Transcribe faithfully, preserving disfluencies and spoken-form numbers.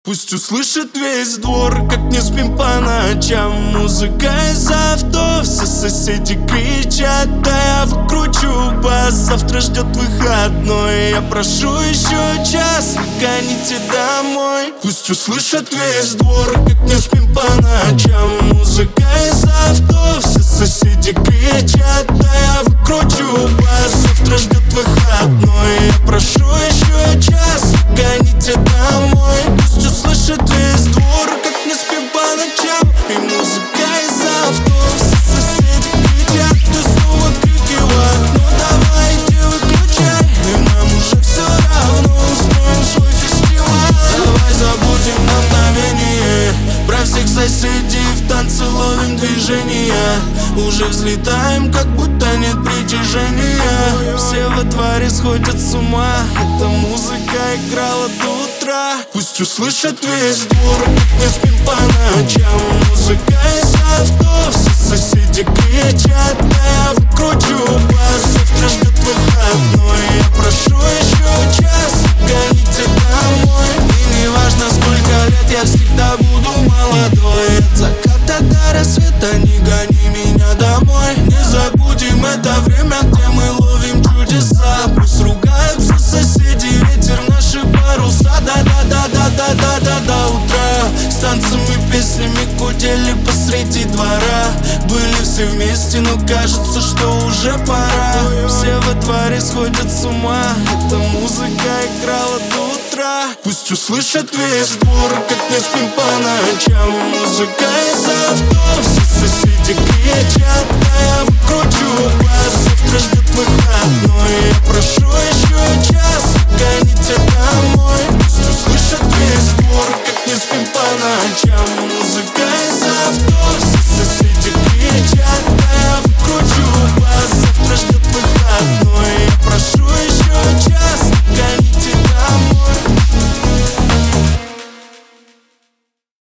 Пусть услышит весь двор, как не спим по ночам. Музыка из авто, все соседи кричат. Да я выкручу бас, завтра ждет выходной. Я прошу еще час, гоните домой. Пусть услышит весь двор, как не спим по ночам. Музыка из авто, все соседи кричат. Да я выкручу бас, завтра ждет выходной. Я прошу еще час, гоните домой. Пусть услышит весь двор, как не спим по ночам. И музыка из авто, все соседи кричат. Ты снова крики в окно, давайте выключай. И нам уже все равно, устроим свой фестиваль. Давай забудем на мгновение про всех соседей, в танце ловим движения. Уже взлетаем, как будто нет притяжения. Все во дворе сходят с ума, эта музыка играла до утра. Пусть услышит весь двор, как не спим по ночам. Музыка из авто, все соседи кричат. Да я выкручу бас, завтра ждет выходной. Я прошу еще час, гоните домой. И не важно сколько лет, я всегда буду молодой. От заката до рассвета не гони меня домой. Не забудем это время, где мы ловим чудеса. Пусть ругаются соседи, ветер наши паруса. Да-да-да-да-да-да-да до утра. С танцами, песнями гудели посреди двора. Были все вместе, но кажется, что уже пора. Все во дворе сходят с ума, эта музыка играла до утра. Пусть услышит весь двор, как не спим по ночам. Музыка из авто, все соседи кричат. Да я выкручу бас, завтра ждет выходной. Я прошу еще час, гоните домой. Пусть услышит весь двор, как не спим по ночам. Музыка из авто.